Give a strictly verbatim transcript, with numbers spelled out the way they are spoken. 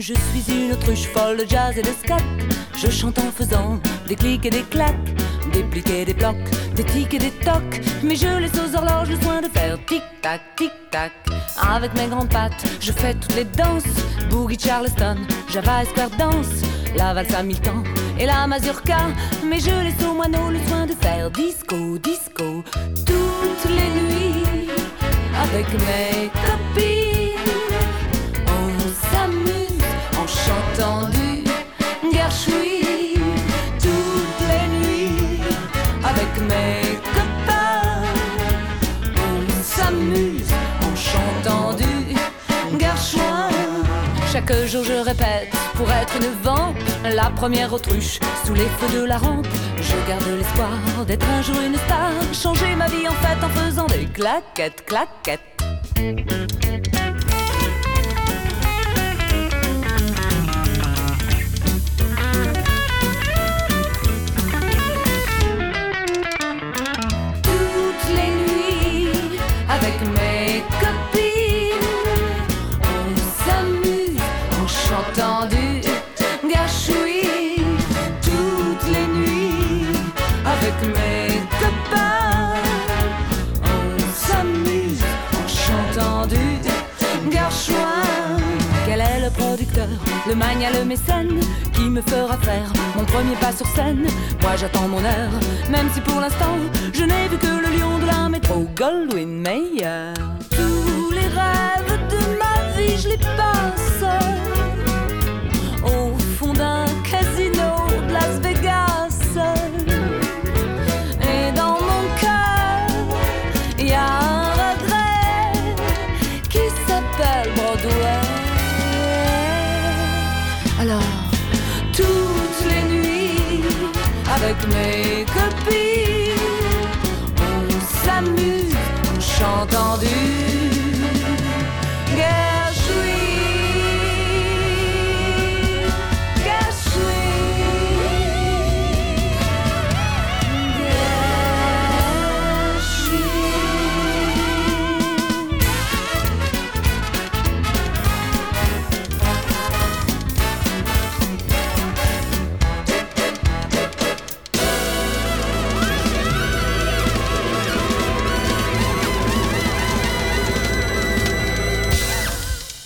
Je suis une autruche folle de jazz et de scat. Je chante en faisant des clics et des claques, des pliques et des blocs, des tics et des tocs. Mais je laisse aux horloges le soin de faire tic-tac, tic-tac. Avec mes grandes pattes, je fais toutes les danses. Boogie Charleston, Java Square Dance, la valse à mille temps et la mazurka. Mais je laisse aux moineaux le soin de faire disco, disco toutes les nuits. Avec mes copines, on s'amuse en chantant du Gershwin. Toutes les nuits, avec mes copains, on s'amuse en chantant du Gershwin. Chaque jour je répète pour être une vampe, la première autruche sous les feux de la rampe. Je garde l'espoir d'être un jour une star, changer ma vie en fait en faisant des claquettes, claquettes. Toutes les nuits, avec mes copines, on s'amuse en chantant du Gershwin. Toutes les nuits, avec mes copains, on s'amuse en chantant du Gershwin. Quel est le producteur, le mania, le mécène qui me fera faire mon premier pas sur scène? Moi j'attends mon heure, même si pour l'instant je n'ai vu que le lion de la métro Goldwyn Mayer. Tous les rêves de ma vie je les passe au fond d'un casino de Las Vegas. Et dans mon cœur y a un regret qui s'appelle Broadway. Alors toutes les nuits, avec mes copines, on s'amuse en chantant du